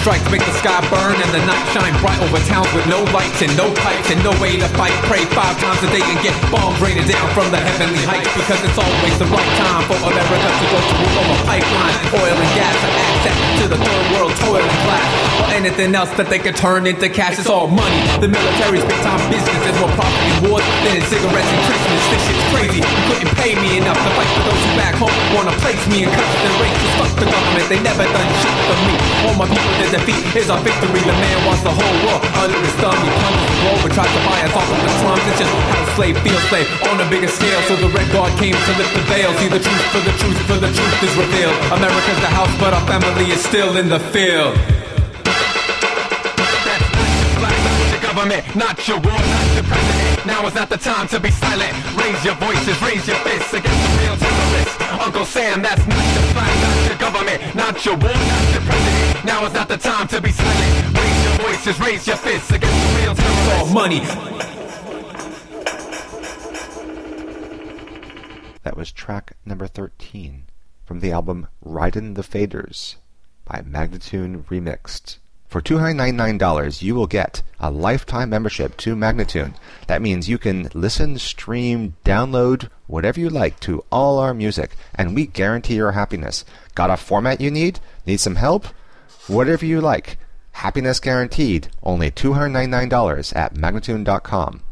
strikes make the sky burn and the night shine bright over towns with no lights and no pipes and no way to fight. Pray 5 times a day and get bombs raining down from the heavenly heights, because it's always the right time for America to go to war over pipeline, oil and gas, and access to the third world toiling class, or anything else that they could turn into cash. It's all money. The military's big time business. There's more profit in wars than in cigarettes and Christmas. This shit's crazy. You couldn't pay me enough to fight for those who back home wanna place me in cuffs and races. Fuck the government, they never done shit for me. All my people, their defeat is our victory. The man wants the whole world under his thumb. He punches the globe and tries to buy us off of the slums. It's just how slave feels slave on a bigger scale. So the Red Guard came to lift the veil. See the truth for the truth, for the truth is revealed. America's the house, but our family is still in the field. Government, not your war, not your president. Now is not the time to be silent. Raise your voices, raise your fists against the real terrorists. Uncle Sam, that's not your flag, not your government, not your war, not your president. Now is not the time to be silent. Raise your voices, raise your fists against the real terrorists. It's all money. That was track number 13 from the album Ridin' the Faders by Magnatune Remixed. For $299, you will get a lifetime membership to Magnatune. That means you can listen, stream, download, whatever you like to all our music, and we guarantee your happiness. Got a format you need? Need some help? Whatever you like. Happiness guaranteed. Only $299 at Magnatune.com.